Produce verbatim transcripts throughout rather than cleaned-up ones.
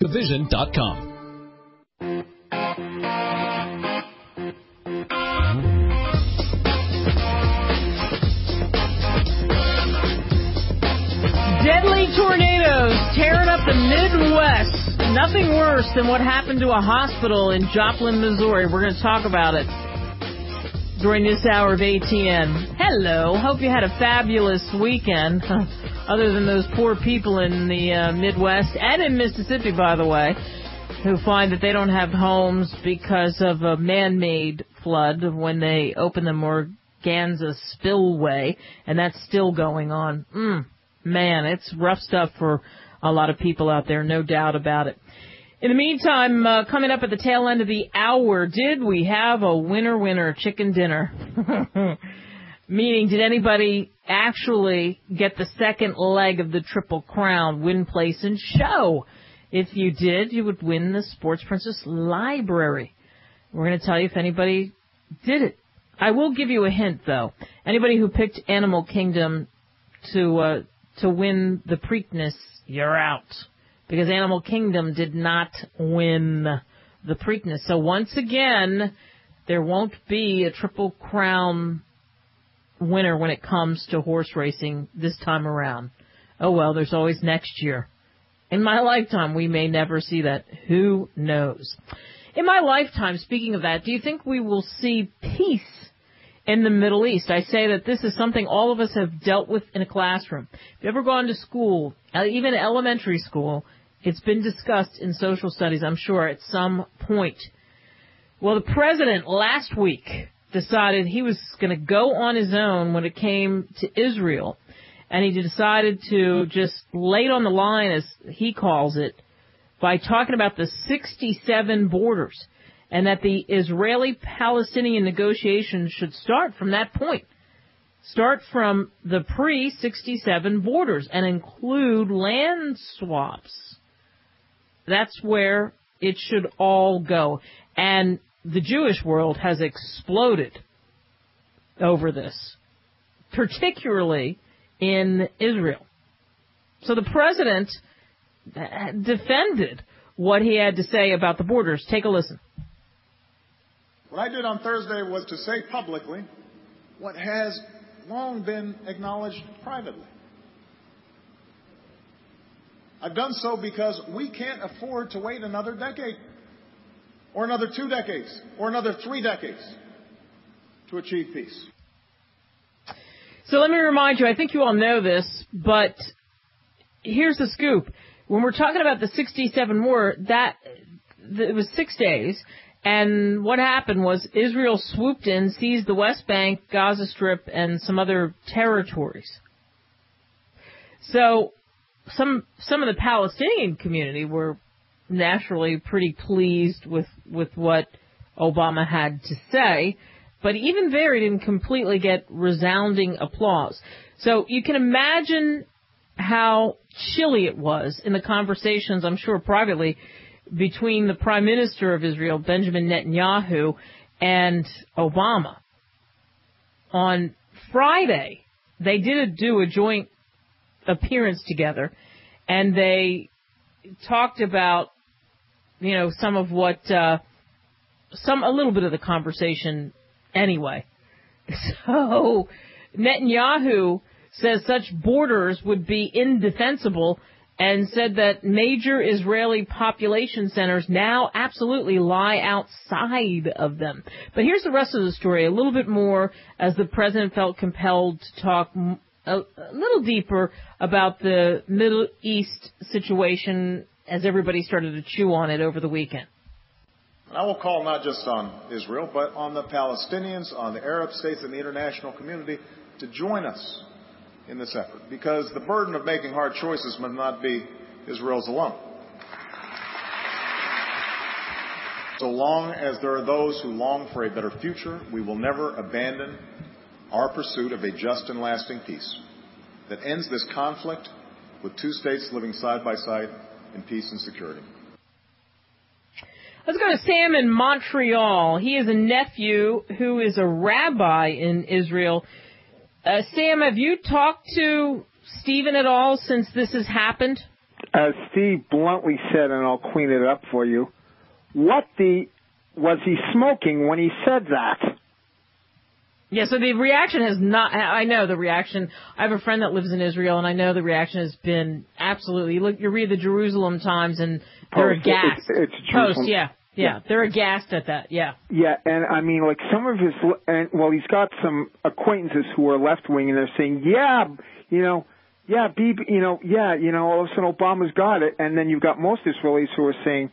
division dot com. Deadly tornadoes tearing up the Midwest. Nothing worse than what happened to a hospital in Joplin, Missouri. We're going to talk about it during this hour of A T N. Hello. Hope you had a fabulous weekend. Other than those poor people in the uh, Midwest and in Mississippi, by the way, who find that they don't have homes because of a man-made flood when they open the Morganza spillway, and that's still going on. Mm. Man, it's rough stuff for a lot of people out there, no doubt about it. In the meantime, uh, coming up at the tail end of the hour, did we have a winner-winner chicken dinner? Meaning, did anybody actually get the second leg of the Triple Crown, win, place, and show? If you did, you would win the Sports Princess Library. We're going to tell you if anybody did it. I will give you a hint, though. Anybody who picked Animal Kingdom to... Uh, to win the Preakness, you're out. Because Animal Kingdom did not win the Preakness. So once again, there won't be a Triple Crown winner when it comes to horse racing this time around. Oh well, there's always next year. In my lifetime, we may never see that. Who knows? In my lifetime, speaking of that, do you think we will see peace in the Middle East? I say that this is something all of us have dealt with in a classroom. If you've ever gone to school, even elementary school, it's been discussed in social studies, I'm sure, at some point. Well, the president last week decided he was going to go on his own when it came to Israel, and he decided to just lay it on the line, as he calls it, by talking about the sixty-seven borders, and that the Israeli-Palestinian negotiations should start from that point. Start from the pre sixty-seven borders and include land swaps. That's where it should all go. And the Jewish world has exploded over this, particularly in Israel. So the president defended what he had to say about the borders. Take a listen. What I did on Thursday was to say publicly what has long been acknowledged privately. I've done so because we can't afford to wait another decade, or another two decades, or another three decades to achieve peace. So let me remind you, I think you all know this, but here's the scoop. When we're talking about the sixty-seven war, that it was six days. And what happened was Israel swooped in, seized the West Bank, Gaza Strip, and some other territories. So some some of the Palestinian community were naturally pretty pleased with, with what Obama had to say, but even there he didn't completely get resounding applause. So you can imagine how chilly it was in the conversations, I'm sure privately, between the Prime Minister of Israel, Benjamin Netanyahu, and Obama. On Friday, they did do a joint appearance together, and they talked about, you know, some of what, uh, some, a little bit of the conversation anyway. So Netanyahu says such borders would be indefensible, and said that major Israeli population centers now absolutely lie outside of them. But here's the rest of the story, a little bit more, as the president felt compelled to talk a, a little deeper about the Middle East situation as everybody started to chew on it over the weekend. I will call not just on Israel, but on the Palestinians, on the Arab states, and the international community to join us in this effort, because the burden of making hard choices must not be Israel's alone. So long as there are those who long for a better future, we will never abandon our pursuit of a just and lasting peace that ends this conflict with two states living side by side in peace and security. Let's go to Sam in Montreal. He is a nephew who is a rabbi in Israel. Uh, Sam, have you talked to Stephen at all since this has happened? as Steve bluntly said, and I'll clean it up for you, what the was he smoking when he said that? Yeah, so the reaction has not, I know the reaction, I have a friend that lives in Israel, and I know the reaction has been absolutely, you look, you read the Jerusalem Times, and they're Post, aghast. It's, it's Post, yeah, yeah, yeah. They're aghast at that, yeah. Yeah, and I mean, like some of his, and well, he's got some acquaintances who are left-wing, and they're saying, yeah, you know, yeah, Bibi, you know, yeah, you know, all of a sudden Obama's got it, and then you've got most Israelis who are saying,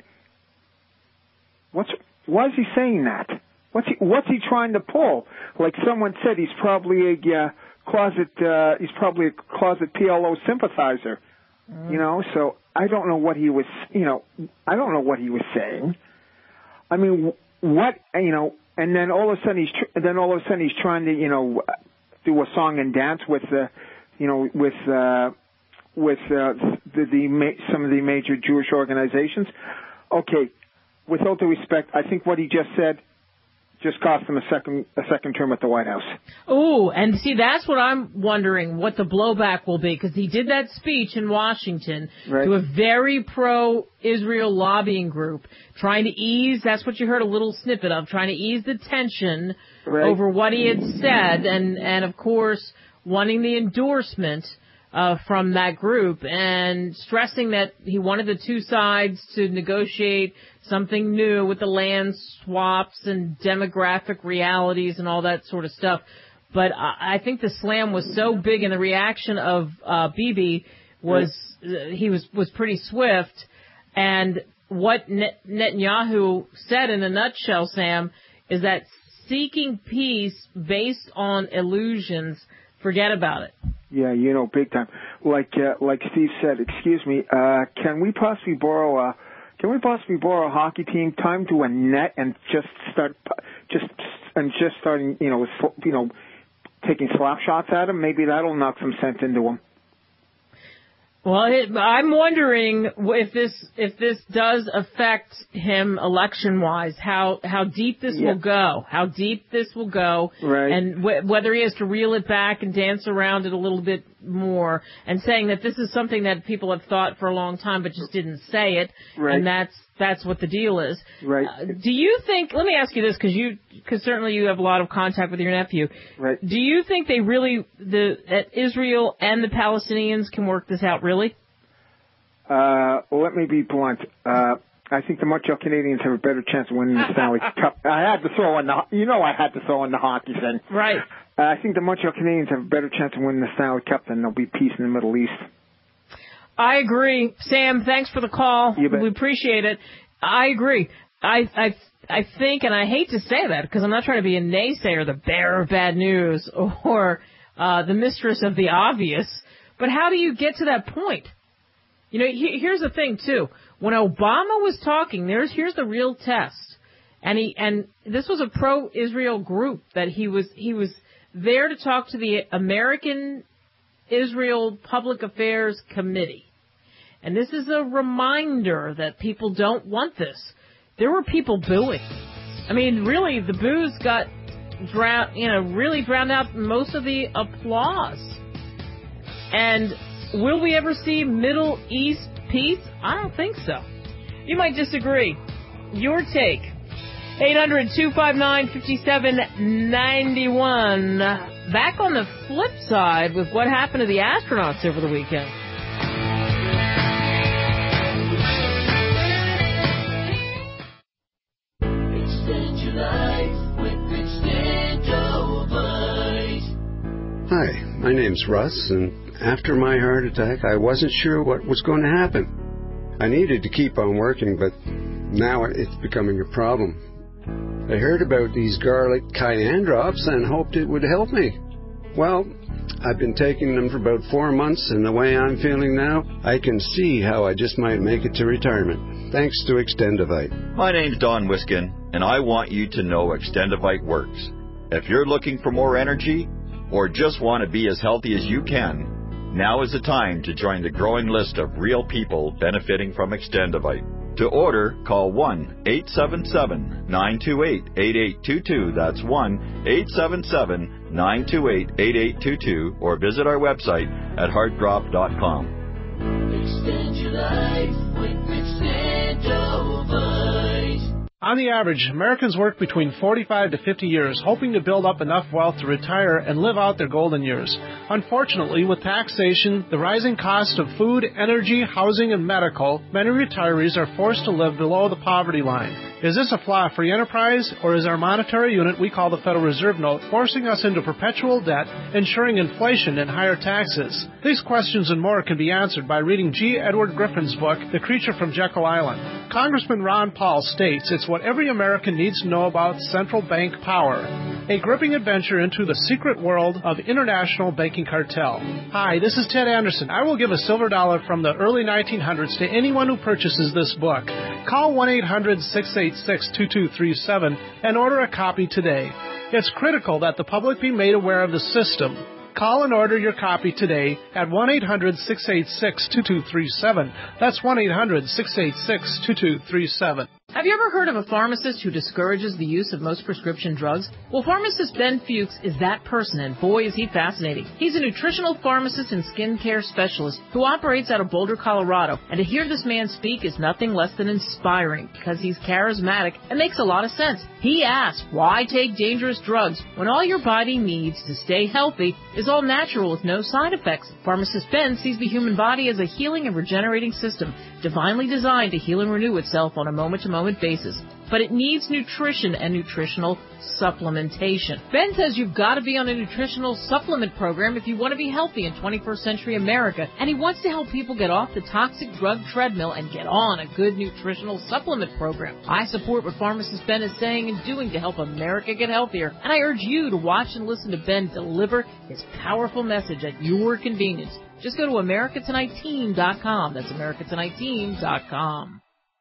what's, why is he saying that? What's he, what's he trying to pull? Like someone said, he's probably a uh, closet, uh, he's probably a closet P L O sympathizer, mm. you know, so I don't know what he was, you know, I don't know what he was saying. I mean, what, you know, and then all of a sudden he's, tr- then all of a sudden he's trying to, you know, do a song and dance with the, you know, with, uh, with, uh, the, the, ma- some of the major Jewish organizations. Okay. With all due respect, I think what he just said just cost him a second a second term at the White House. Oh, and see, that's what I'm wondering, what the blowback will be, because he did that speech in Washington right. to a very pro-Israel lobbying group, trying to ease, that's what you heard a little snippet of, trying to ease the tension right. over what he had said, and, and of course, wanting the endorsement Uh, from that group, and stressing that he wanted the two sides to negotiate something new with the land swaps and demographic realities and all that sort of stuff. But I, I think the slam was so big, and the reaction of uh, Bibi was uh, he was was pretty swift. And what Net- Netanyahu said in a nutshell, Sam, is that seeking peace based on illusions, forget about it. Yeah, you know, big time. Like uh, like Steve said, excuse me, uh, can we possibly borrow a can we possibly borrow a hockey team? Time to a net and just start just and just starting, you know, you know, taking slap shots at him. Maybe that'll knock some sense into him. Well, it, I'm wondering if this if this does affect him election-wise, how how deep this yeah. will go, how deep this will go, right. and w- whether he has to reel it back and dance around it a little bit more, and saying that this is something that people have thought for a long time but just didn't say it, right. and that's that's what the deal is. Right. Uh, do you think? Let me ask you this, because you because certainly you have a lot of contact with your nephew. Right. Do you think they really the that Israel and the Palestinians can work this out? Really? Uh, well, let me be blunt. Uh, I think the Montreal Canadiens have a better chance of winning the Stanley Cup. I had to throw in the, you know, I had to throw in the hockey thing. Right. Uh, I think the Montreal Canadiens have a better chance of winning the Stanley Cup than there'll be peace in the Middle East. I agree. Sam, thanks for the call. You bet. We appreciate it. I agree. I, I, I think, and I hate to say that because I'm not trying to be a naysayer, the bearer of bad news, or uh, the mistress of the obvious, but how do you get to that point? You know, he, here's the thing too. When Obama was talking, there's here's the real test, and he and this was a pro-Israel group that he was he was there to talk to the American Israel Public Affairs Committee, and this is a reminder that people don't want this. There were people booing. I mean, really, the boos got drowned, you know, really drowned out most of the applause. And will we ever see Middle East peace? I don't think so. You might disagree. Your take. eight hundred, two five nine, five seven nine one. Back on the flip side with what happened to the astronauts over the weekend. Extend your life with Extendovite. Hi, my name's Russ, and after my heart attack, I wasn't sure what was going to happen. I needed to keep on working, but now it's becoming a problem. I heard about these garlic cayenne drops and hoped it would help me. Well, I've been taking them for about four months, and the way I'm feeling now, I can see how I just might make it to retirement. Thanks to Extendovite. My name's Don Wiskin, and I want you to know Extendovite works. If you're looking for more energy, or just want to be as healthy as you can, now is the time to join the growing list of real people benefiting from Extendovite. To order, call one eight seven seven, nine two eight, eight eight two two. That's one eight seven seven, nine two eight, eight eight two two, or visit our website at heartdrop dot com. Extend your life with Extendovite. On the average, Americans work between forty-five to fifty years, hoping to build up enough wealth to retire and live out their golden years. Unfortunately, with taxation, the rising cost of food, energy, housing, and medical, many retirees are forced to live below the poverty line. Is this a flaw free enterprise, or is our monetary unit we call the Federal Reserve Note forcing us into perpetual debt, ensuring inflation and higher taxes? These questions and more can be answered by reading G. Edward Griffin's book, The Creature from Jekyll Island. Congressman Ron Paul states it's what every American needs to know about central bank power. A gripping adventure into the secret world of international banking cartel. Hi, this is Ted Anderson. I will give a silver dollar from the early nineteen hundreds to anyone who purchases this book. Call one eight hundred six eight six two two three seven and order a copy today. It's critical that the public be made aware of the system. Call and order your copy today at one eight hundred six eight six two two three seven. That's one eight hundred six eight six two two three seven. Have you ever heard of a pharmacist who discourages the use of most prescription drugs? Well, pharmacist Ben Fuchs is that person, and boy is he fascinating. He's a nutritional pharmacist and skincare specialist who operates out of Boulder, Colorado, and to hear this man speak is nothing less than inspiring because he's charismatic and makes a lot of sense. He asks, why take dangerous drugs when all your body needs to stay healthy is all natural with no side effects? Pharmacist Ben sees the human body as a healing and regenerating system, divinely designed to heal and renew itself on a moment-to-moment basis. But it needs nutrition and nutritional supplementation. Ben says you've got to be on a nutritional supplement program if you want to be healthy in twenty-first century America, and he wants to help people get off the toxic drug treadmill and get on a good nutritional supplement program. I support what pharmacist Ben is saying and doing to help America get healthier, and I urge you to watch and listen to Ben deliver his powerful message at your convenience. Just go to America Tonight Team dot com. That's America Tonight Team dot com.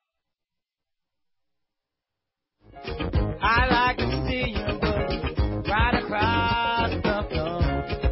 I like to see you move right across the floor.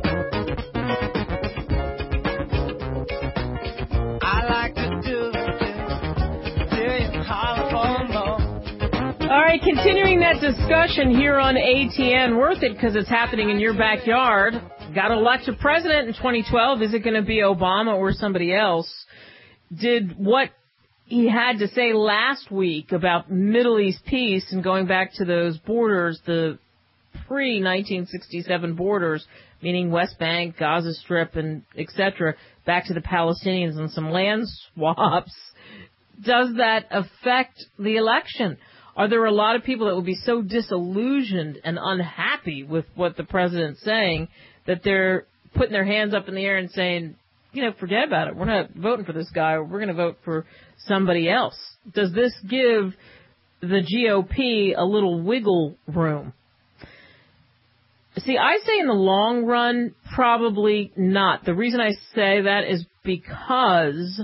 I like to do it till you holler for more. All right, continuing that discussion here on A T N. Worth it because it's happening in your backyard. Got elected president in twenty twelve. Is it going to be Obama or somebody else? Did what he had to say last week about Middle East peace and going back to those borders, the pre nineteen sixty-seven borders, meaning West Bank, Gaza Strip, and et cetera, back to the Palestinians and some land swaps, does that affect the election? Are there a lot of people that will be so disillusioned and unhappy with what the president's saying that they're putting their hands up in the air and saying, you know, forget about it. We're not voting for this guy. Or we're going to vote for somebody else. Does this give the G O P a little wiggle room? See, I say in the long run, probably not. The reason I say that is because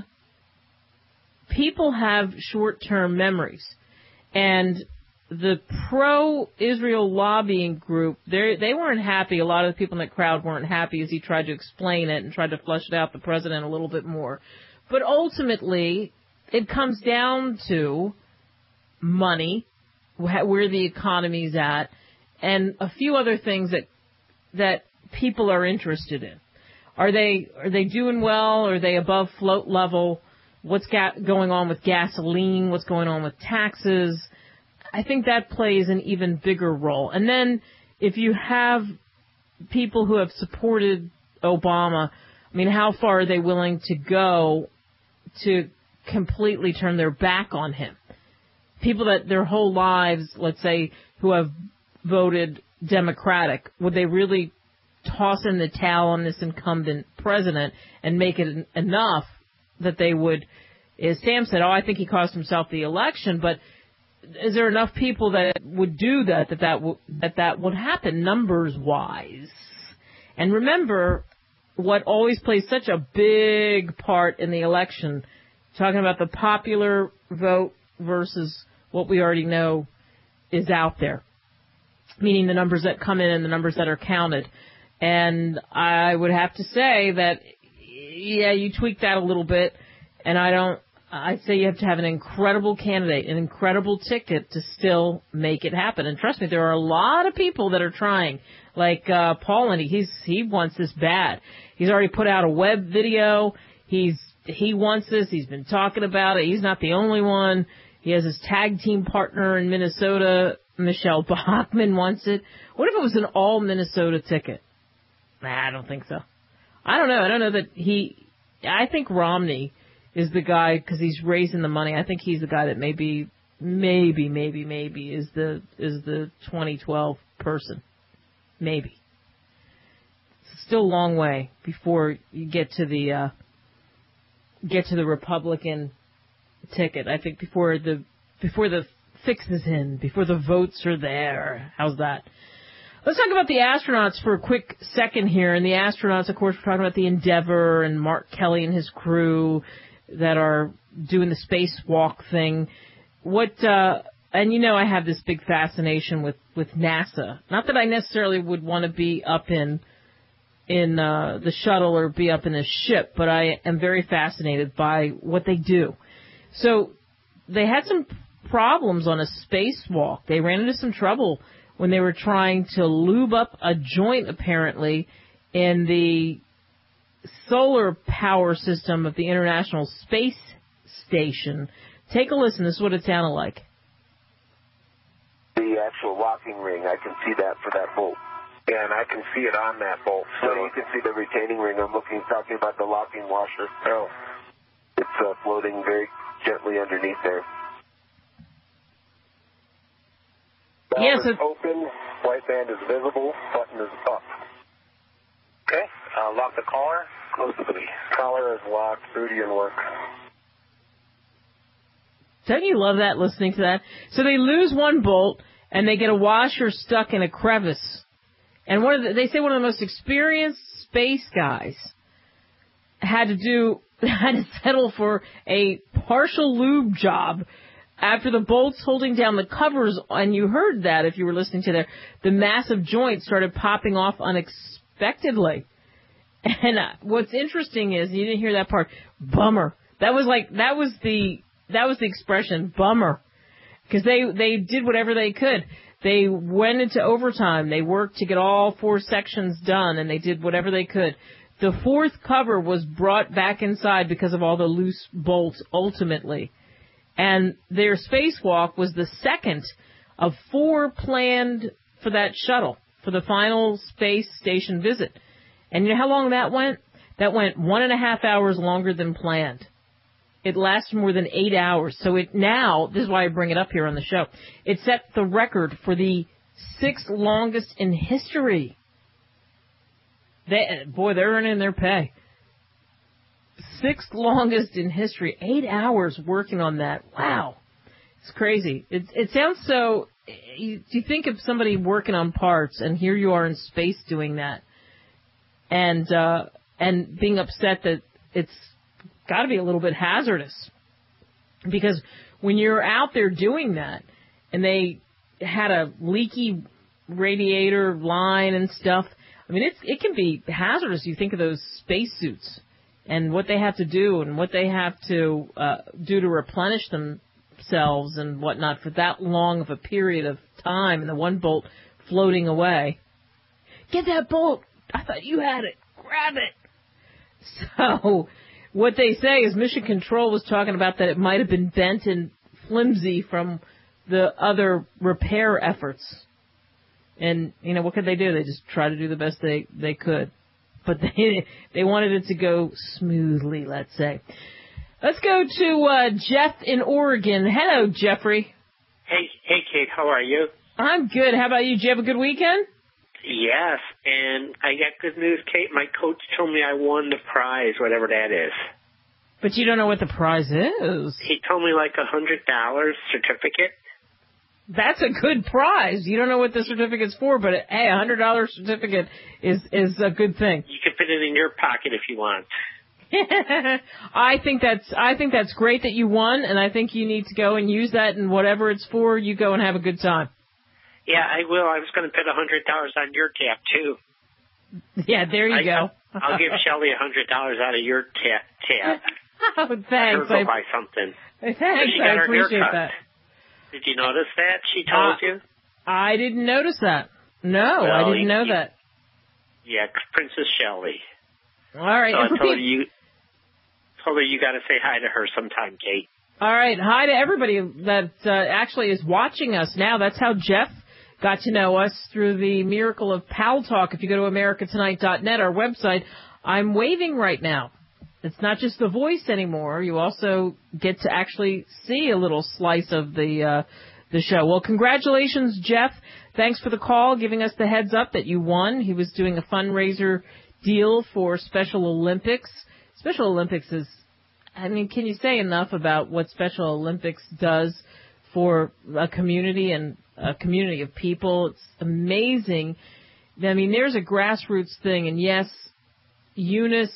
people have short-term memories. And the pro-Israel lobbying group, they they weren't happy. A lot of the people in that crowd weren't happy as he tried to explain it and tried to flesh it out, the president, a little bit more. But ultimately, it comes down to money, where the economy's at, and a few other things that that people are interested in. Are they are they doing well? Are they above float level? What's ga- going on with gasoline? What's going on with taxes? I think that plays an even bigger role. And then if you have people who have supported Obama, I mean, how far are they willing to go to completely turn their back on him? People that their whole lives, let's say, who have voted Democratic, would they really toss in the towel on this incumbent president and make it enough that they would, as Sam said, oh, I think he cost himself the election, but is there enough people that would do that, that that, w- that, that would happen numbers-wise? And remember, what always plays such a big part in the election, talking about the popular vote versus what we already know is out there, meaning the numbers that come in and the numbers that are counted. And I would have to say that, yeah, you tweak that a little bit, and I don't, I'd say you have to have an incredible candidate, an incredible ticket to still make it happen. And trust me, there are a lot of people that are trying, like uh, Paul, and he's he wants this bad. He's already put out a web video. He's he wants this. He's been talking about it. He's not the only one. He has his tag team partner in Minnesota, Michelle Bachmann, wants it. What if it was an all Minnesota ticket? Nah, I don't think so. I don't know. I don't know that he. I think Romney is the guy because he's raising the money. I think he's the guy that maybe, maybe, maybe, maybe is the is the twenty twelve person. Maybe. It's still a long way before you get to the uh, get to the Republican ticket. I think before the before the fix is in, before the votes are there. How's that? Let's talk about the astronauts for a quick second here. And the astronauts, of course, we're talking about the Endeavour and Mark Kelly and his crew that are doing the spacewalk thing. What, uh, and you know I have this big fascination with, with NASA. Not that I necessarily would want to be up in, in, uh, the shuttle or be up in a ship, but I am very fascinated by what they do. So they had some problems on a spacewalk. They ran into some trouble when they were trying to lube up a joint, apparently, in the solar power system of the International Space Station. Take a listen. This is what it sounded like. The actual locking ring, I can see that for that bolt. Yeah, and I can see it on that bolt. So you can see the retaining ring. I'm looking, talking about the locking washer. Oh. It's uh, floating very gently underneath there. Valve yes, is open, white band is visible, button is up. Okay, uh, lock the collar, close the booty. Collar is locked, booty in work. Don't you love that, listening to that? So they lose one bolt, and they get a washer stuck in a crevice. And one of the, they say one of the most experienced space guys had to do, had to settle for a partial lube job after the bolts holding down the covers, and you heard that if you were listening to there, the massive joint started popping off unexpectedly. And uh, what's interesting is, you didn't hear that part, bummer. That was like, that was the, that was the expression, bummer. Because they, they did whatever they could. They went into overtime. They worked to get all four sections done, and they did whatever they could. The fourth cover was brought back inside because of all the loose bolts, ultimately. And their spacewalk was the second of four planned for that shuttle, for the final space station visit. And you know how long that went? That went one and a half hours longer than planned. It lasted more than eight hours. So it now, this is why I bring it up here on the show, it set the record for the sixth longest in history. They, boy, they're earning their pay. Sixth longest in history. Eight hours working on that. Wow. It's crazy. It, it sounds so... You, you think of somebody working on parts, and here you are in space doing that, and uh, and being upset that it's got to be a little bit hazardous. Because when you're out there doing that, and they had a leaky radiator line and stuff, I mean, it's, it can be hazardous. You think of those spacesuits and what they have to do and what they have to uh, do to replenish themselves and whatnot for that long of a period of time, and the one bolt floating away. Get that bolt! I thought you had it. Grab it! So what they say is Mission Control was talking about that it might have been bent and flimsy from the other repair efforts. And, you know, what could they do? They just try to do the best they, they could. But they they wanted it to go smoothly, let's say. Let's go to uh, Jeff in Oregon. Hello, Jeffrey. Hey, hey, Kate. How are you? I'm good. How about you? Did you have a good weekend? Yes, and I got good news, Kate. My coach told me I won the prize, whatever that is. But you don't know what the prize is. He told me like a hundred dollars certificate. That's a good prize. You don't know what the certificate's for, but hey, a hundred dollar certificate is is a good thing. You can put it in your pocket if you want. I think that's I think that's great that you won, and I think you need to go and use that, and whatever it's for, you go and have a good time. Yeah, I will. I was going to put a hundred dollars on your tab too. Yeah, there you I, go. I'll give Shelley a hundred dollars out of your tab. tab. Oh, thanks. I'll go buy something. Thanks. She got I her appreciate haircut. that. Did you notice that? She told uh, you? I didn't notice that. No, well, I didn't you, know you, that. Yeah, Princess Shelley. All right. So I repeat, told you, told her you got to say hi to her sometime, Kate. All right. Hi to everybody that uh, actually is watching us now. That's how Jeff got to know us, through the miracle of Pal Talk. If you go to America Tonight dot net, our website, I'm waving right now. It's not just the voice anymore. You also get to actually see a little slice of the uh, the show. Well, congratulations, Jeff. Thanks for the call, giving us the heads up that you won. He was doing a fundraiser deal for Special Olympics. Special Olympics is, I mean, can you say enough about what Special Olympics does for a community and a community of people? It's amazing. I mean, there's a grassroots thing, and yes, Eunice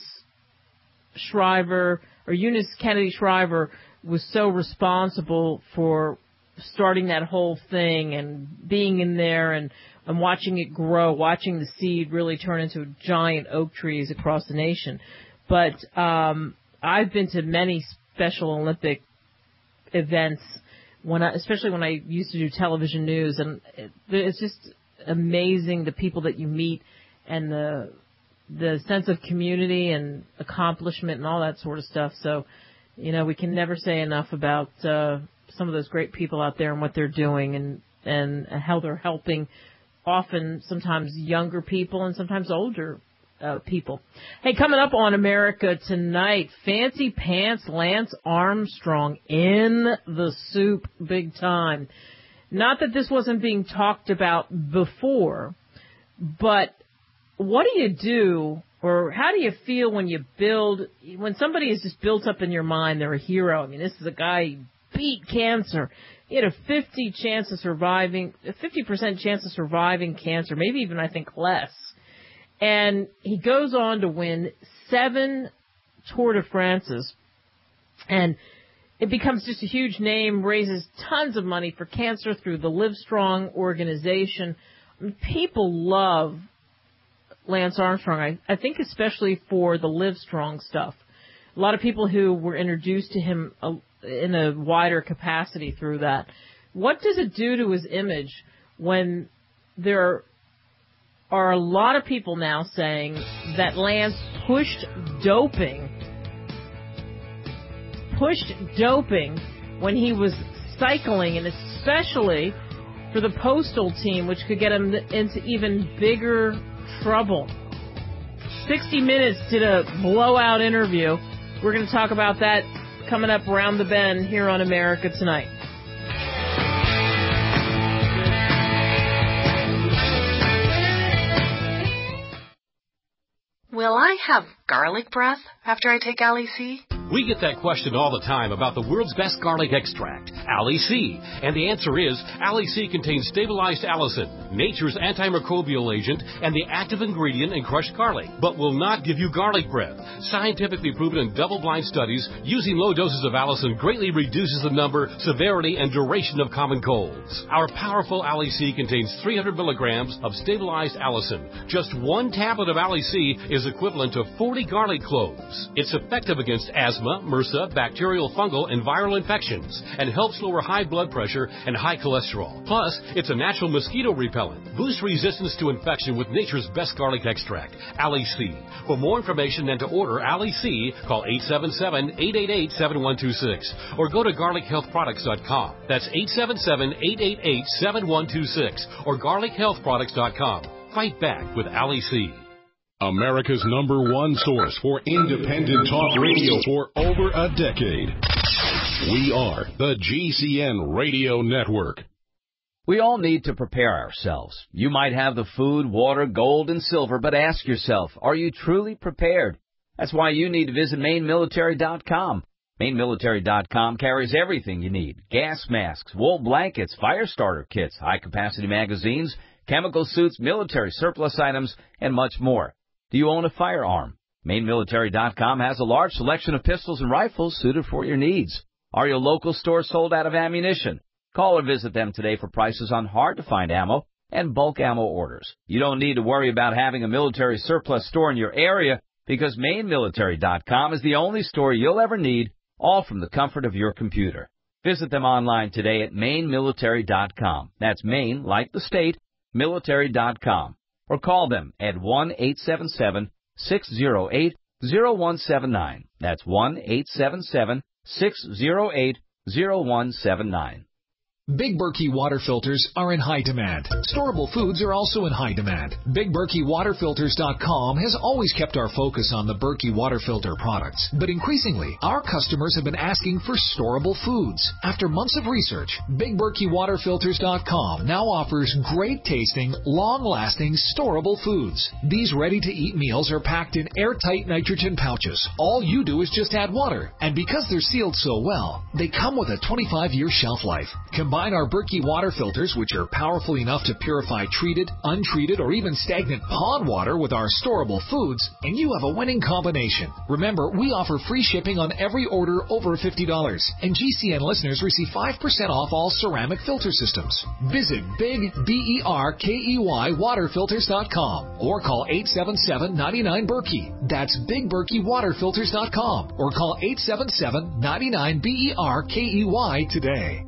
Shriver, or Eunice Kennedy Shriver, was so responsible for starting that whole thing and being in there and, and watching it grow, watching the seed really turn into giant oak trees across the nation. But um, I've been to many Special Olympic events, when I, especially when I used to do television news, and it, it's just amazing the people that you meet and the the sense of community and accomplishment and all that sort of stuff. So, you know, we can never say enough about uh, some of those great people out there and what they're doing, and, and how they're helping often sometimes younger people and sometimes older uh, people. Hey, coming up on America Tonight, Fancy Pants Lance Armstrong in the soup big time. Not that this wasn't being talked about before, but what do you do, or how do you feel when you build, when somebody is just built up in your mind, they're a hero? I mean, this is a guy who beat cancer. He had a fifty chance of surviving, a fifty percent chance of surviving cancer, maybe even, I think, less. And he goes on to win seven Tour de France's, and it becomes just a huge name, raises tons of money for cancer through the Livestrong organization. I mean, people love Lance Armstrong, I, I think especially for the Livestrong stuff. A lot of people who were introduced to him uh, in a wider capacity through that. What does it do to his image when there are a lot of people now saying that Lance pushed doping, pushed doping when he was cycling, and especially for the Postal team, which could get him into even bigger trouble. sixty minutes did a blowout interview. We're going to talk about that coming up around the bend here on America Tonight. Will I have garlic breath after I take Ali C? We get that question all the time about the world's best garlic extract, Ali C. And the answer is, Ali C contains stabilized allicin, nature's antimicrobial agent, and the active ingredient in crushed garlic, but will not give you garlic breath. Scientifically proven in double-blind studies, using low doses of allicin greatly reduces the number, severity, and duration of common colds. Our powerful Ali C contains three hundred milligrams of stabilized allicin. Just one tablet of Ali C is equivalent to forty garlic cloves. It's effective against asthma, MRSA, bacterial, fungal, and viral infections, and helps lower high blood pressure and high cholesterol. Plus, it's a natural mosquito repellent. Boost resistance to infection with nature's best garlic extract, Ali C. For more information and to order Ali C, call eight seven seven, eight eight eight, seven one two six or go to garlic health products dot com. That's eight seven seven, eight eight eight, seven one two six or garlic health products dot com. Fight back with Ali C. America's number one source for independent talk radio for over a decade. We are the G C N Radio Network. We all need to prepare ourselves. You might have the food, water, gold, and silver, but ask yourself, are you truly prepared? That's why you need to visit Maine Military dot com. Maine Military dot com carries everything you need. Gas masks, wool blankets, fire starter kits, high-capacity magazines, chemical suits, military surplus items, and much more. Do you own a firearm? Maine Military dot com has a large selection of pistols and rifles suited for your needs. Are your local stores sold out of ammunition? Call or visit them today for prices on hard-to-find ammo and bulk ammo orders. You don't need to worry about having a military surplus store in your area because Maine Military dot com is the only store you'll ever need, all from the comfort of your computer. Visit them online today at Maine Military dot com. That's Maine, like the state, military dot com. Or call them at one eight seven seven, six zero eight, zero one seven nine. That's one eight seven seven, six zero eight, zero one seven nine. Big Berkey water filters are in high demand. Storable foods are also in high demand. Big Berkey Water Filters dot com has always kept our focus on the Berkey water filter products, but increasingly, our customers have been asking for storable foods. After months of research, Big Berkey Water Filters dot com now offers great tasting, long-lasting, storable foods. These ready-to-eat meals are packed in airtight nitrogen pouches. All you do is just add water, and because they're sealed so well, they come with a twenty-five year shelf life. Combine our Berkey water filters, which are powerful enough to purify treated, untreated, or even stagnant pond water with our storable foods, and you have a winning combination. Remember, we offer free shipping on every order over fifty dollars, and G C N listeners receive five percent off all ceramic filter systems. Visit Big B E R K E Y Water Filters dot com or call eight seven seven, nine nine, Berkey. That's Big Berkey Water Filters dot com or call eight seven seven, nine nine, B E R K E Y today.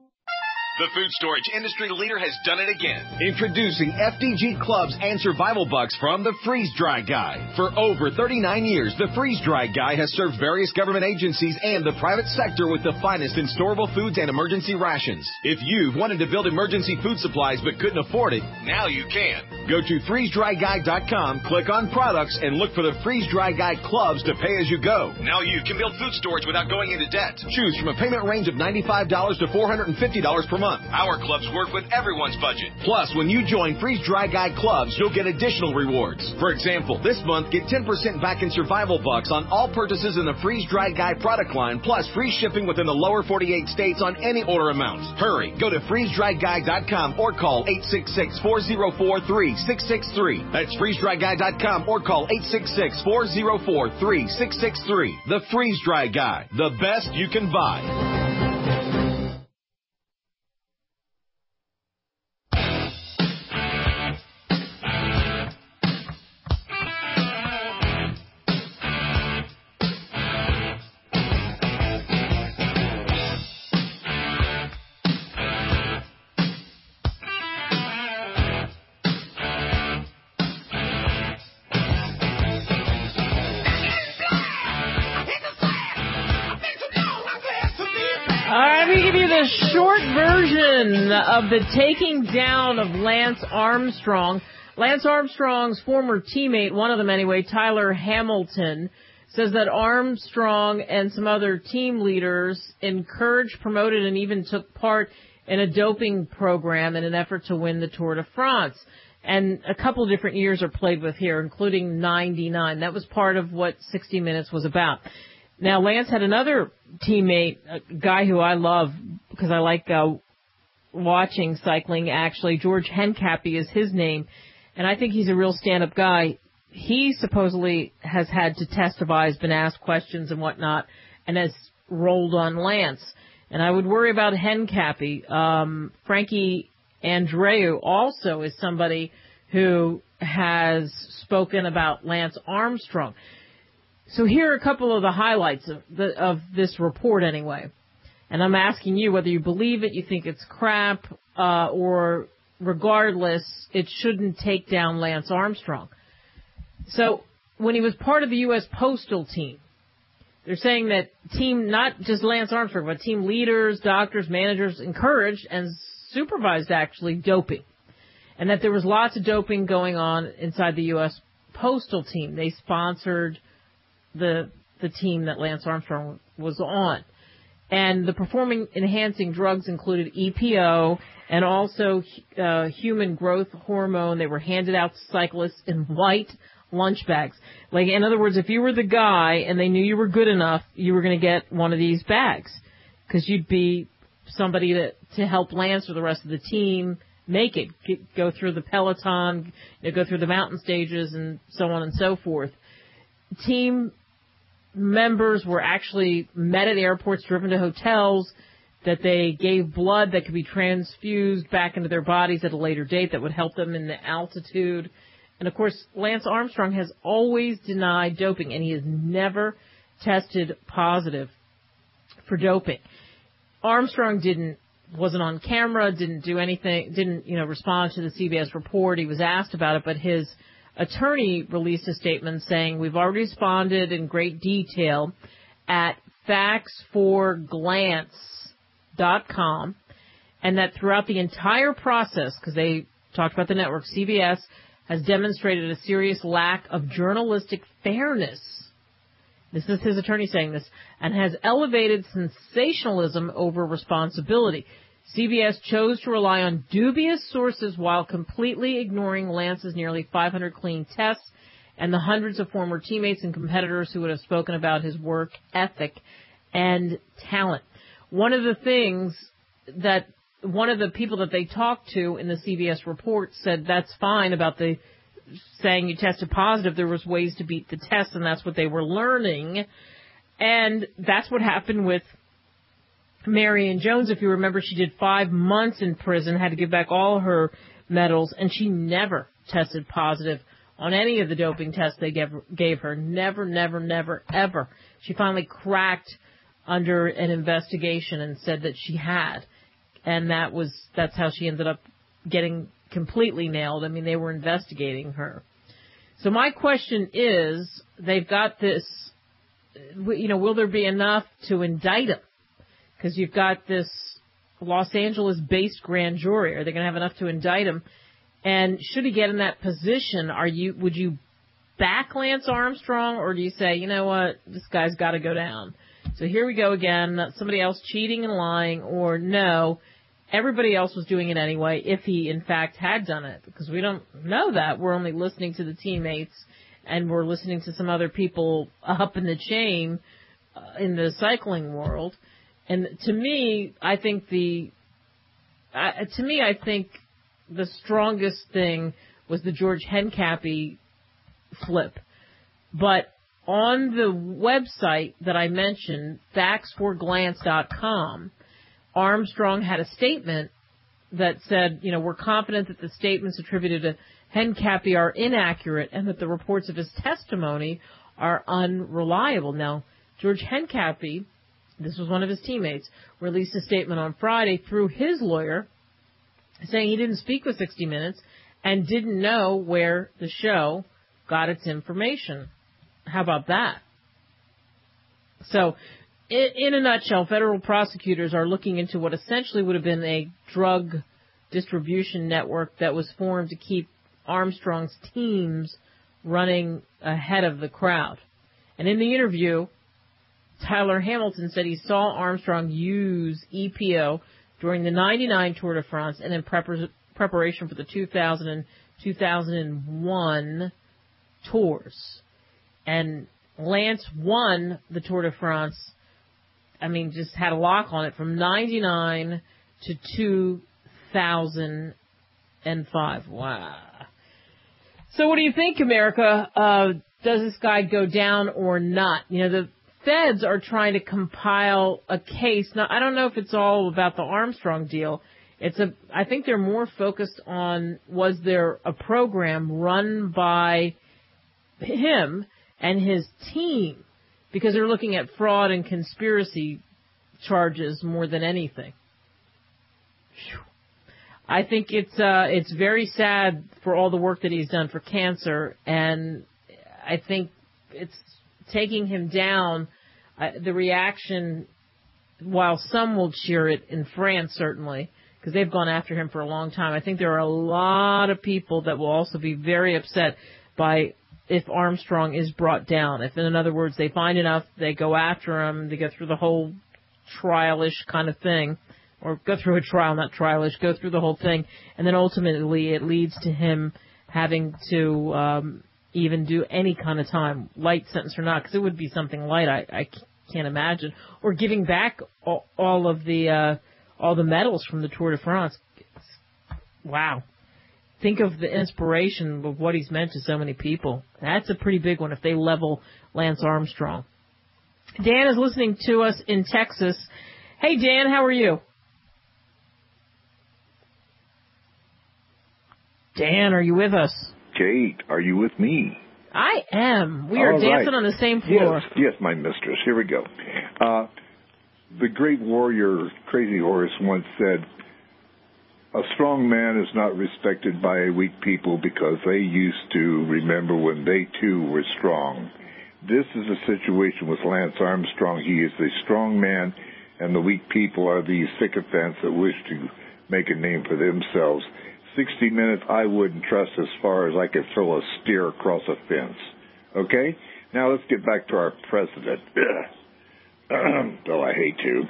The food storage industry leader has done it again. Introducing F D G Clubs and Survival Bucks from the Freeze Dry Guy. For over thirty-nine years, the Freeze Dry Guy has served various government agencies and the private sector with the finest in storable foods and emergency rations. If you've wanted to build emergency food supplies but couldn't afford it, now you can. Go to freeze dry guy dot com, click on products, and look for the Freeze Dry Guy Clubs to pay as you go. Now you can build food storage without going into debt. Choose from a payment range of ninety-five dollars to four hundred fifty dollars per month. Our clubs work with everyone's budget. Plus, when you join Freeze Dry Guy Clubs, you'll get additional rewards. For example, this month, get ten percent back in Survival Bucks on all purchases in the Freeze Dry Guy product line, plus free shipping within the lower forty-eight states on any order amounts. Hurry, go to freeze dry guy dot com or call eight six six, four zero four, three six six three. That's freeze dry guy dot com or call eight six six, four zero four, three six six three. The Freeze Dry Guy, the best you can buy. Short version of the taking down of Lance Armstrong. Lance Armstrong's former teammate, one of them anyway, Tyler Hamilton, says that Armstrong and some other team leaders encouraged, promoted, and even took part in a doping program in an effort to win the Tour de France. And a couple different years are played with here, including ninety-nine. That was part of what sixty minutes was about. Now, Lance had another teammate, a guy who I love because I like uh, watching cycling, actually. George Hincapie is his name, and I think he's a real stand-up guy. He supposedly has had to testify, has been asked questions and whatnot, and has rolled on Lance. And I would worry about Hincapie. Um, Frankie Andreu also is somebody who has spoken about Lance Armstrong. So here are a couple of the highlights of, the, of this report anyway. And I'm asking you whether you believe it, you think it's crap, uh, or regardless, it shouldn't take down Lance Armstrong. So when he was part of the U S Postal team, they're saying that team, not just Lance Armstrong, but team leaders, doctors, managers encouraged and supervised actually doping. And that there was lots of doping going on inside the U S Postal team. They sponsored the the team that Lance Armstrong was on. And the performing enhancing drugs included E P O and also uh, human growth hormone. They were handed out to cyclists in white lunch bags. Like, in other words, if you were the guy and they knew you were good enough, you were going to get one of these bags because you'd be somebody to, to help Lance or the rest of the team make it, get, go through the peloton, you know, go through the mountain stages and so on and so forth. Team members were actually met at airports, driven to hotels, that they gave blood that could be transfused back into their bodies at a later date that would help them in the altitude. And, of course, Lance Armstrong has always denied doping, and he has never tested positive for doping. Armstrong didn't, wasn't on camera, didn't do anything, didn't, you know, respond to the C B S report. He was asked about it, but his attorney released a statement saying, we've already responded in great detail at facts for glance dot com, and that throughout the entire process, because they talked about the network, C B S has demonstrated a serious lack of journalistic fairness. This is his attorney saying this, and has elevated sensationalism over responsibility. C B S chose to rely on dubious sources while completely ignoring Lance's nearly five hundred clean tests and the hundreds of former teammates and competitors who would have spoken about his work ethic and talent. One of the things that one of the people that they talked to in the C B S report said that's fine about the saying you tested positive. There was ways to beat the test, and that's what they were learning. And that's what happened with Marion Jones. If you remember, she did five months in prison, had to give back all her medals, and she never tested positive on any of the doping tests they gave, gave her. Never, never, never, ever. She finally cracked under an investigation and said that she had. And that was, that's how she ended up getting completely nailed. I mean, they were investigating her. So my question is, they've got this, you know, will there be enough to indict him? Because you've got this Los Angeles-based grand jury. Are they going to have enough to indict him? And should he get in that position, are you, would you back Lance Armstrong, or do you say, you know what, this guy's got to go down? So here we go again, somebody else cheating and lying, or no, everybody else was doing it anyway, if he in fact had done it, because we don't know that. We're only listening to the teammates, and we're listening to some other people up in the chain uh, in the cycling world. And to me, I think the, uh, to me, I think the strongest thing was the George Hincapie flip. But on the website that I mentioned, facts for glance dot com, Armstrong had a statement that said, you know, we're confident that the statements attributed to Hincapie are inaccurate and that the reports of his testimony are unreliable. Now, George Hincapie, this was one of his teammates, released a statement on Friday through his lawyer saying he didn't speak with sixty minutes and didn't know where the show got its information. How about that? So, in, in a nutshell, federal prosecutors are looking into what essentially would have been a drug distribution network that was formed to keep Armstrong's teams running ahead of the crowd. And in the interview, Tyler Hamilton said he saw Armstrong use E P O during the ninety-nine Tour de France and in prepar- preparation for the two thousand and two thousand one tours. And Lance won the Tour de France, I mean, just had a lock on it from ninety-nine to two thousand five. Wow. So what do you think, America? Uh, does this guy go down or not? You know, the feds are trying to compile a case. Now, I don't know if it's all about the Armstrong deal. It's a, I think they're more focused on, was there a program run by him and his team? Because they're looking at fraud and conspiracy charges more than anything. Whew. I think it's uh, it's very sad for all the work that he's done for cancer, and I think it's taking him down. Uh, the reaction, while some will cheer it in France, certainly, because they've gone after him for a long time, I think there are a lot of people that will also be very upset by if Armstrong is brought down. If, in other words, they find enough, they go after him, they go through the whole trial-ish kind of thing, or go through a trial, not trial-ish, go through the whole thing, and then ultimately it leads to him having to um, even do any kind of time, light sentence or not, because it would be something light, I, I can't imagine, or giving back all, all of the uh, all the medals from the Tour de France. Wow. Think of the inspiration of what he's meant to so many people. That's a pretty big one if they level Lance Armstrong. Dan is listening to us in Texas. Hey, Dan, how are you? Dan, are you with us? Kate, are you with me? I am. We are All dancing right. on the same floor. Yes, yes, my mistress. Here we go. Uh, the great warrior, Crazy Horse, once said, a strong man is not respected by weak people because they used to remember when they too were strong. This is a situation with Lance Armstrong. He is a strong man, and the weak people are these sycophants that wish to make a name for themselves. sixty minutes I wouldn't trust as far as I could throw a steer across a fence. Okay? Now let's get back to our president. Though I hate to.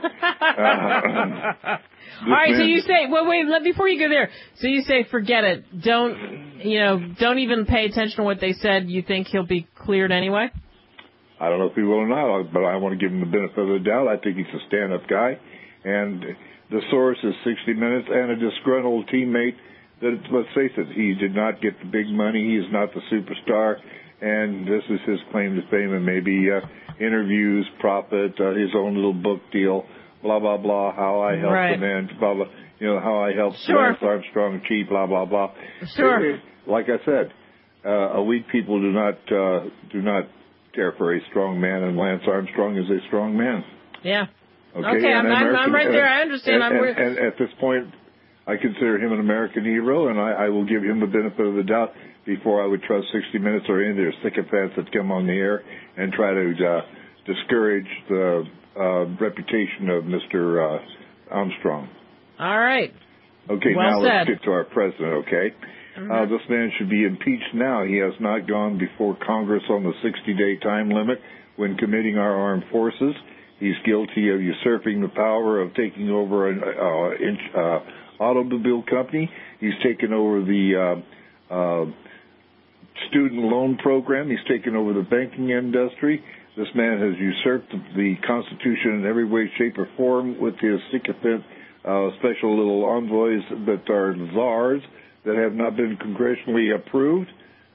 Uh, All right, so you say, well, wait, let, before you go there, so you say forget it. Don't, you know, don't even pay attention to what they said. You think he'll be cleared anyway? I don't know if he will or not, but I want to give him the benefit of the doubt. I think he's a stand-up guy. And the source is sixty minutes and a disgruntled teammate that, let's face it, he did not get the big money. He is not the superstar. And this is his claim to fame, and maybe uh, interviews, profit, uh, his own little book deal, blah, blah, blah, how I helped right. the man, blah, blah, you know, how I helped sure. Lance Armstrong achieve, blah, blah, blah. Sure. It, it, like I said, uh, a weak people do not uh, do not care for a strong man, and Lance Armstrong is a strong man. Yeah. Okay, okay I'm, I'm, I'm right there. I understand. And, I'm and, and at this point, I consider him an American hero, and I, I will give him the benefit of the doubt before I would trust sixty minutes or any of their sycophants that come on the air and try to uh, discourage the uh, reputation of Mister Uh, Armstrong. All right. Okay, well now said. let's get to our president, okay? Mm-hmm. Uh, this man should be impeached now. He has not gone before Congress on the sixty-day time limit when committing our armed forces. He's guilty of usurping the power of taking over an uh, inch, uh, automobile company. He's taken over the uh, uh, student loan program. He's taken over the banking industry. This man has usurped the Constitution in every way, shape, or form with his sycophant uh, special little envoys that are czars that have not been congressionally approved.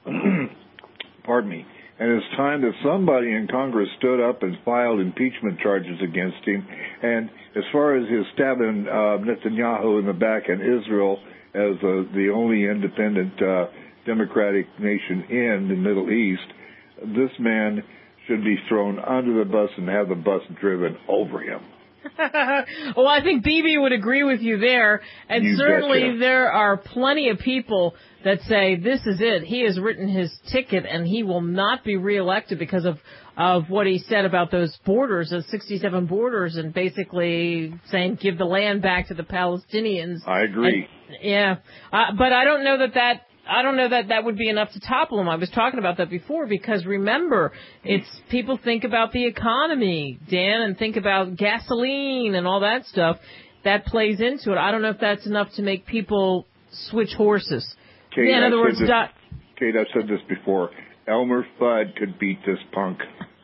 Pardon me. And it's time that somebody in Congress stood up and filed impeachment charges against him. And as far as his stabbing uh, Netanyahu in the back and Israel as uh, the only independent uh, democratic nation in the Middle East, this man should be thrown under the bus and have the bus driven over him. Well, I think Bibi would agree with you there, and You certainly betcha. there are plenty of people that say this is it. He has written his ticket, and he will not be reelected because of of what he said about those borders, those sixty-seven borders, and basically saying give the land back to the Palestinians. I agree. And, yeah, uh, but I don't know that that. I don't know that that would be enough to topple him. I was talking about that before because remember, it's people think about the economy, Dan, and think about gasoline and all that stuff. That plays into it. I don't know if that's enough to make people switch horses. Kate, yeah, in I've other words, said this, Doc- Kate, I've said this before. Elmer Fudd could beat this punk.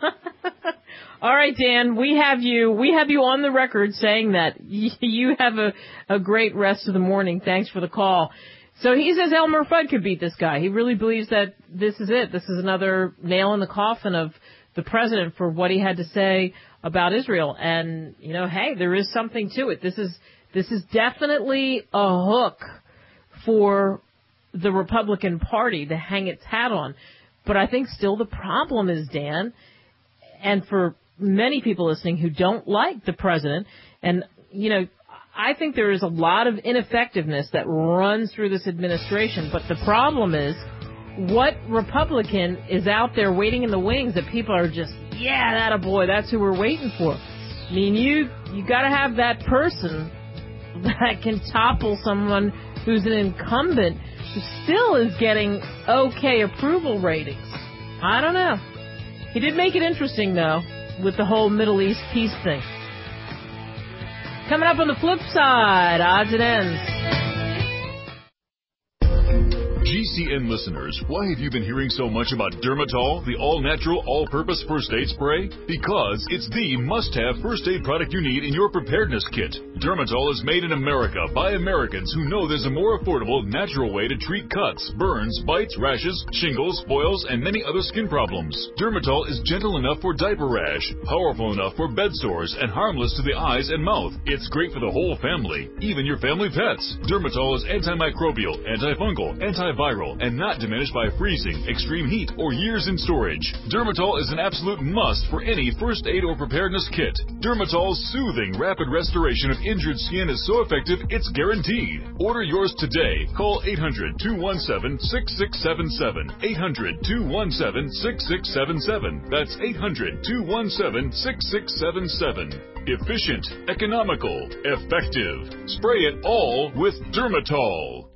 All right, Dan, we have you. We have you on the record saying that. You have a, a great rest of the morning. Thanks for the call. So he says Elmer Fudd could beat this guy. He really believes that this is it. This is another nail in the coffin of the president for what he had to say about Israel. And, you know, hey, there is something to it. This is this is definitely a hook for the Republican Party to hang its hat on. But I think still the problem is, Dan, and for many people listening who don't like the president, and, you know, I think there is a lot of ineffectiveness that runs through this administration, but the problem is what Republican is out there waiting in the wings that people are just, yeah, that a boy, that's who we're waiting for. I mean, you you got to have that person that can topple someone who's an incumbent who still is getting okay approval ratings. I don't know. He did make it interesting, though, with the whole Middle East peace thing. Coming up on the flip side, odds and ends. G C N listeners, why have you been hearing so much about Dermatol, the all-natural, all-purpose first aid spray? Because it's the must-have first aid product you need in your preparedness kit. Dermatol is made in America by Americans who know there's a more affordable, natural way to treat cuts, burns, bites, rashes, shingles, boils, and many other skin problems. Dermatol is gentle enough for diaper rash, powerful enough for bed sores, and harmless to the eyes and mouth. It's great for the whole family, even your family pets. Dermatol is antimicrobial, antifungal, antiviral, natural and not diminished by freezing, extreme heat, or years in storage. Dermatol is an absolute must for any first aid or preparedness kit. Dermatol's soothing, rapid restoration of injured skin is so effective, it's guaranteed. Order yours today. Call eight hundred, two one seven, six six seven seven. eight hundred, two one seven, six six seven seven. That's eight hundred, two one seven, six six seven seven. Efficient, economical, effective. Spray it all with Dermatol.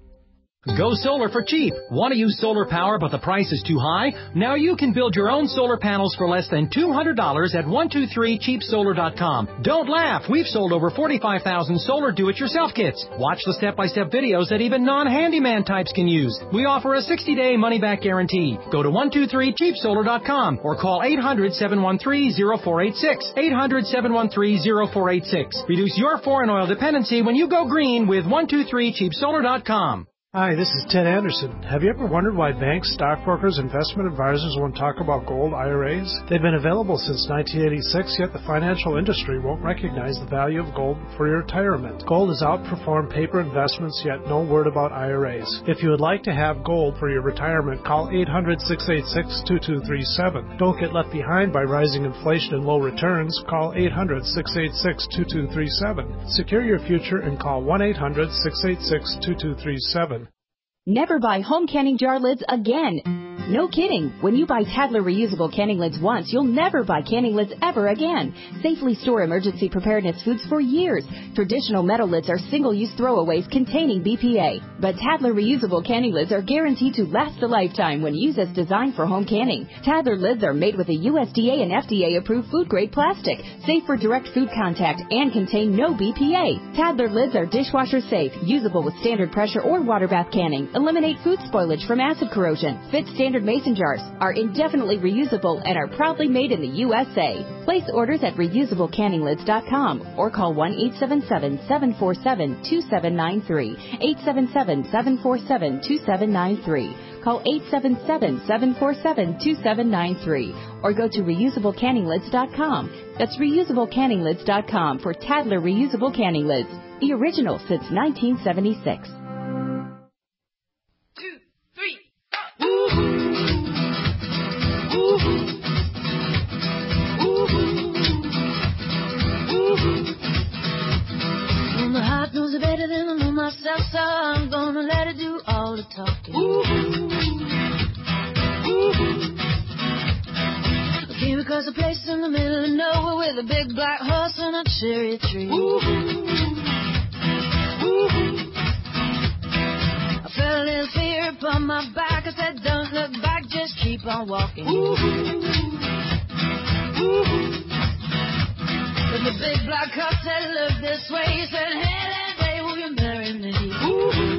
Go solar for cheap. Want to use solar power but the price is too high? Now you can build your own solar panels for less than two hundred dollars at one two three cheap solar dot com. Don't laugh. We've sold over forty-five thousand solar do-it-yourself kits. Watch the step-by-step videos that even non-handyman types can use. We offer a sixty-day money-back guarantee. Go to one two three cheap solar dot com or call eight hundred, seven one three, zero four eight six. eight hundred, seven one three, zero four eight six. Reduce your foreign oil dependency when you go green with one two three cheap solar dot com. Hi, this is Ted Anderson. Have you ever wondered why banks, stockbrokers, investment advisors won't talk about gold I R As? They've been available since nineteen eighty-six, yet the financial industry won't recognize the value of gold for your retirement. Gold has outperformed paper investments, yet no word about I R As. If you would like to have gold for your retirement, call eight hundred, six eight six, two two three seven. Don't get left behind by rising inflation and low returns. Call eight hundred, six eight six, two two three seven. Secure your future and call one eight hundred, six eight six, two two three seven. Never buy home canning jar lids again. No kidding. When you buy Tadler reusable canning lids once, you'll never buy canning lids ever again. Safely store emergency preparedness foods for years. Traditional metal lids are single-use throwaways containing B P A. But Tadler reusable canning lids are guaranteed to last a lifetime when used as designed for home canning. Tadler lids are made with a U S D A and F D A-approved food-grade plastic, safe for direct food contact, and contain no B P A. Tadler lids are dishwasher safe, usable with standard pressure or water bath canning, eliminate food spoilage from acid corrosion, fit standard mason jars, are indefinitely reusable, and are proudly made in the U S A. Place orders at reusable canning lids dot com or call one eight seven seven, seven four seven, two seven nine three, eight seven seven, seven four seven, two seven nine three. Call eight seven seven, seven four seven, two seven nine three or go to reusable canning lids dot com. That's reusable canning lids dot com for Tadler reusable canning lids, the original since nineteen seventy-six. Better than I know myself, so I'm gonna let her do all the talking. Ooh, ooh. I came across a place in the middle of nowhere with a big black horse and a cherry tree. Ooh, ooh. I felt a little fear upon my back. I said, don't look back, just keep on walking. Ooh, ooh. But the big black horse said, look this way. He said, hey, marry me. Ooh,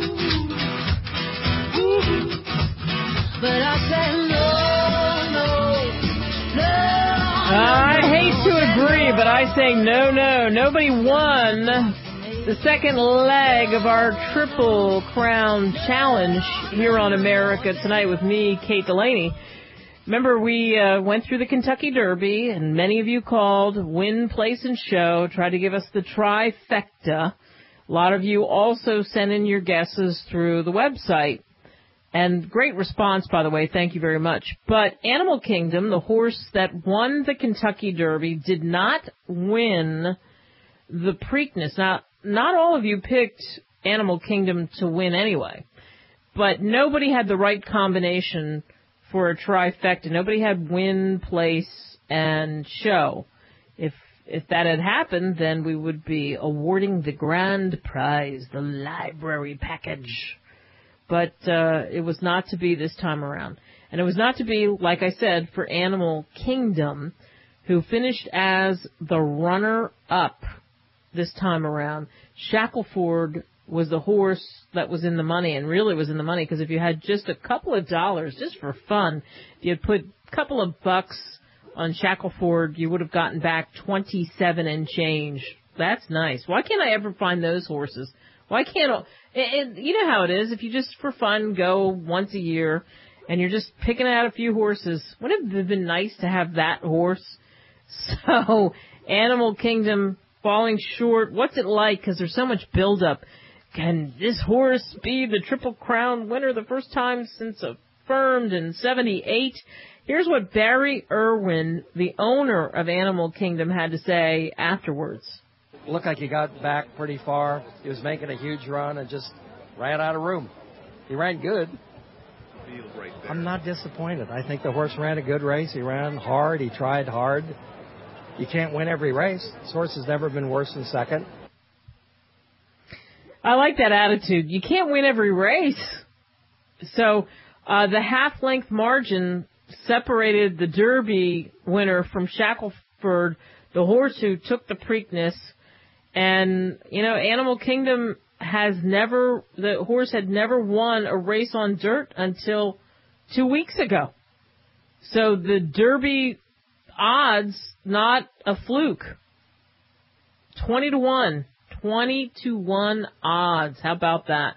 ooh. But I said no, no, no. I hate to agree, but I say no, no. Nobody won the second leg of our Triple Crown Challenge here on America Tonight with me, Kate Delaney. Remember, we uh, went through the Kentucky Derby, and many of you called, win, place, and show, tried to give us the trifecta. A lot of you also sent in your guesses through the website. And great response, by the way. Thank you very much. But Animal Kingdom, the horse that won the Kentucky Derby, did not win the Preakness. Now, not all of you picked Animal Kingdom to win anyway. But nobody had the right combination for a trifecta. Nobody had win, place, and show. If If that had happened, then we would be awarding the grand prize, the library package. But uh, it was not to be this time around. And it was not to be, like I said, for Animal Kingdom, who finished as the runner-up this time around. Shackleford was the horse that was in the money, and really was in the money, because if you had just a couple of dollars, just for fun, if you had put a couple of bucks on Shackleford, you would have gotten back twenty-seven and change. That's nice. Why can't I ever find those horses? Why can't it, it, you know how it is? If you just for fun go once a year and you're just picking out a few horses, wouldn't it have been nice to have that horse? So, Animal Kingdom falling short. What's it like? Because there's so much buildup. can this horse be the Triple Crown winner the first time since affirmed in seventy-eight? Here's what Barry Irwin, the owner of Animal Kingdom, had to say afterwards. Looked like he got back pretty far. He was making a huge run and just ran out of room. He ran good. I'm not disappointed. I think the horse ran a good race. He ran hard. He tried hard. You can't win every race. This horse has never been worse than second. I like that attitude. You can't win every race. So uh, the half-length margin separated the Derby winner from Shackelford, the horse who took the Preakness. And, you know, Animal Kingdom has never, the horse had never won a race on dirt until two weeks ago. So the Derby odds, not a fluke. twenty to one. twenty to one odds. How about that?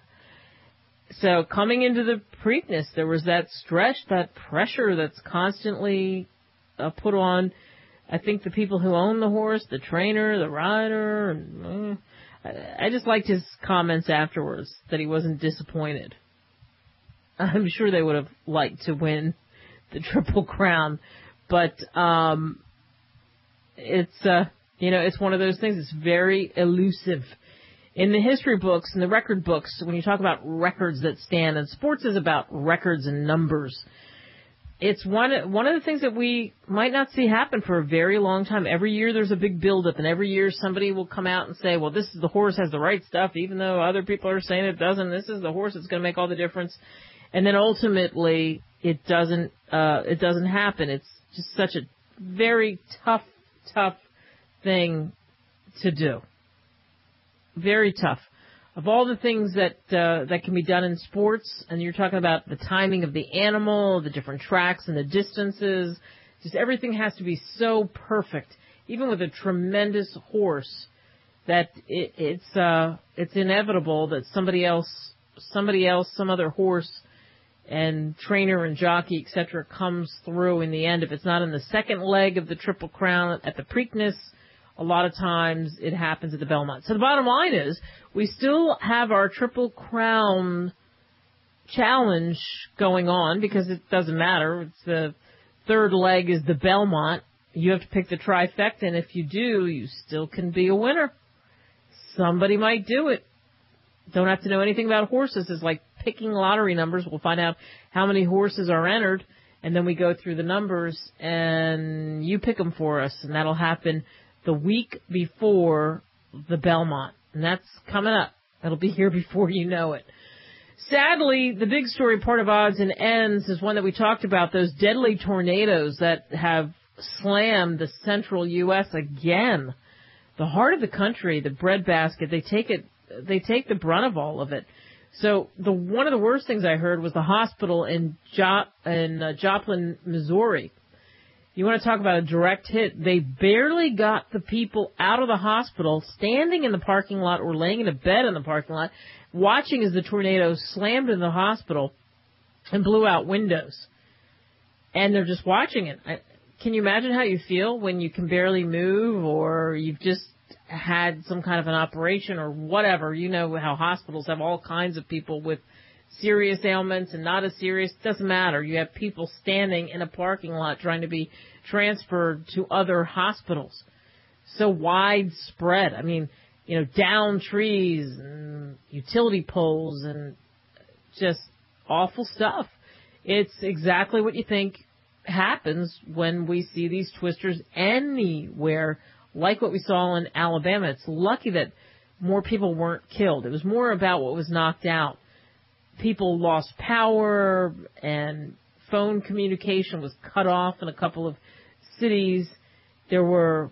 So coming into the Preakness, there was that stretch, that pressure that's constantly uh, put on, I think, the people who own the horse, the trainer, the rider. And, uh, I just liked his comments afterwards, that he wasn't disappointed. I'm sure they would have liked to win the Triple Crown, but um, it's, uh, you know, it's one of those things. It's very elusive. In the history books and the record books, when you talk about records that stand, and sports is about records and numbers, it's one one of the things that we might not see happen for a very long time. Every year there's a big buildup, and every year somebody will come out and say, well, this is the horse has the right stuff, even though other people are saying it doesn't. This is the horse that's going to make all the difference. And then ultimately it doesn't uh, it doesn't happen. It's just such a very tough, tough thing to do. Very tough. Of all the things that uh, that can be done in sports, and you're talking about the timing of the animal, the different tracks and the distances, just everything has to be so perfect, even with a tremendous horse, that it, it's uh, it's inevitable that somebody else, somebody else, some other horse and trainer and jockey, et cetera, comes through in the end. If it's not in the second leg of the Triple Crown at the Preakness, a lot of times it happens at the Belmont. So the bottom line is we still have our Triple Crown challenge going on because it doesn't matter. It's the third leg is the Belmont. You have to pick the trifecta, and if you do, you still can be a winner. Somebody might do it. Don't have to know anything about horses. It's like picking lottery numbers. We'll find out how many horses are entered, and then we go through the numbers, and you pick them for us, and that'll happen the week before the Belmont. And that's coming up. That'll be here before you know it. Sadly, the big story part of Odds and Ends is one that we talked about, those deadly tornadoes that have slammed the central U S again. The heart of the country, the breadbasket, they take it, they take the brunt of all of it. So the one of the worst things I heard was the hospital in, jo- in uh, Joplin, Missouri. You want to talk about a direct hit. They barely got the people out of the hospital, standing in the parking lot or laying in a bed in the parking lot, watching as the tornado slammed in the hospital and blew out windows. And they're just watching it. I, can you imagine how you feel when you can barely move, or you've just had some kind of an operation or whatever? You know how hospitals have all kinds of people with serious ailments and not as serious. It doesn't matter. You have people standing in a parking lot trying to be transferred to other hospitals. So widespread. I mean, you know, down trees and utility poles and just awful stuff. It's exactly what you think happens when we see these twisters anywhere, like what we saw in Alabama. It's lucky that more people weren't killed. It was more about what was knocked out. People lost power, and phone communication was cut off in a couple of cities. There were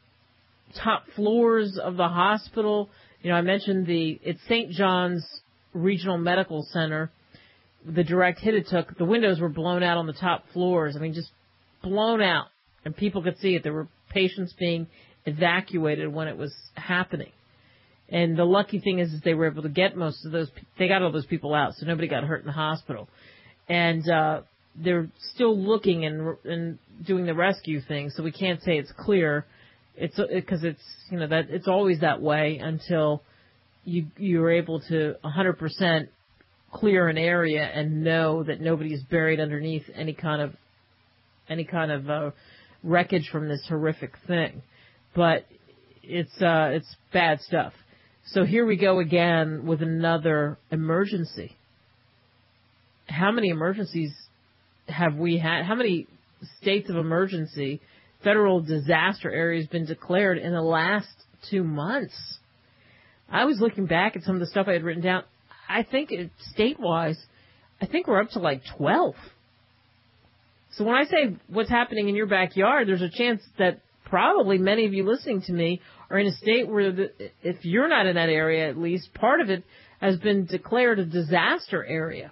top floors of the hospital. You know, I mentioned the, it's Saint John's Regional Medical Center, the direct hit it took. The windows were blown out on the top floors. I mean, just blown out, and people could see it. There were patients being evacuated when it was happening. And the lucky thing is, is they were able to get most of those, they got all those people out, so nobody got hurt in the hospital. And uh, they're still looking and and doing the rescue thing, so we can't say it's clear. It's because it, it's, you know, that it's always that way until you you're able to one hundred percent clear an area and know that nobody is buried underneath any kind of any kind of uh, wreckage from this horrific thing. But it's uh, it's bad stuff. So here we go again with another emergency. How many emergencies have we had? How many states of emergency, federal disaster areas been declared in the last two months? I was looking back at some of the stuff I had written down. I think it, state-wise, I think we're up to like twelve. So when I say what's happening in your backyard, there's a chance that probably many of you listening to me are in a state where, the, if you're not in that area at least, part of it has been declared a disaster area.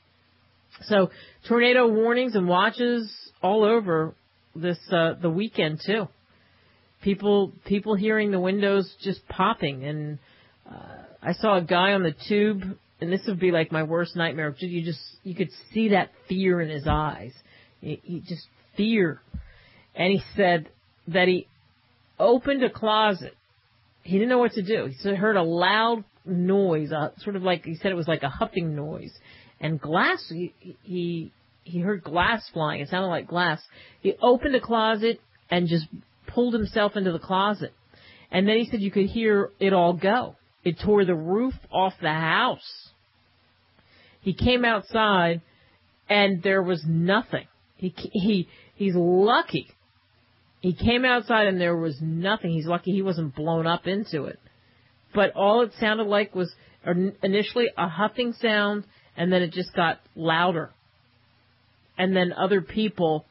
So tornado warnings and watches all over this uh, the weekend too. People people hearing the windows just popping, and uh, I saw a guy on the tube, and this would be like my worst nightmare. You just you could see that fear in his eyes. He, he just fear, and he said that he opened a closet. He didn't know what to do. He heard a loud noise, uh, sort of like he said it was like a huffing noise. And glass, he, he he heard glass flying. It sounded like glass. He opened a closet and just pulled himself into the closet. And then he said you could hear it all go. It tore the roof off the house. He came outside, and there was nothing. He he he's lucky. He came outside, and there was nothing. He's lucky he wasn't blown up into it. But all it sounded like was initially a huffing sound, and then it just got louder. And then other people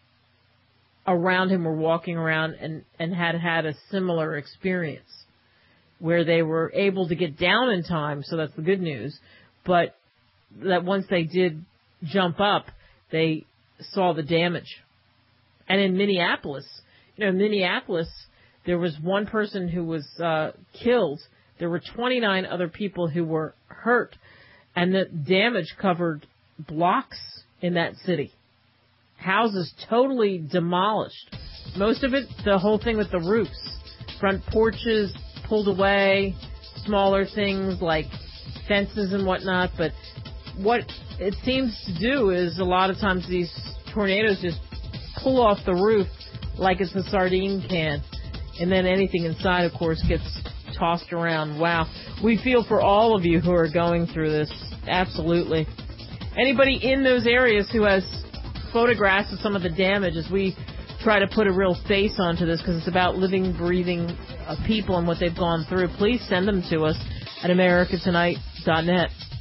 around him were walking around and, and had had a similar experience where they were able to get down in time, so that's the good news. But that once they did jump up, they saw the damage. And in Minneapolis, you know, in Minneapolis, there was one person who was uh, killed. There were twenty-nine other people who were hurt. And the damage covered blocks in that city. Houses totally demolished. Most of it, the whole thing with the roofs. Front porches pulled away, smaller things like fences and whatnot. But what it seems to do is a lot of times these tornadoes just pull off the roof like it's a sardine can. And then anything inside, of course, gets tossed around. Wow. We feel for all of you who are going through this. Absolutely. Anybody in those areas who has photographs of some of the damage, as we try to put a real face onto this, because it's about living, breathing uh, people and what they've gone through, please send them to us at america tonight dot net.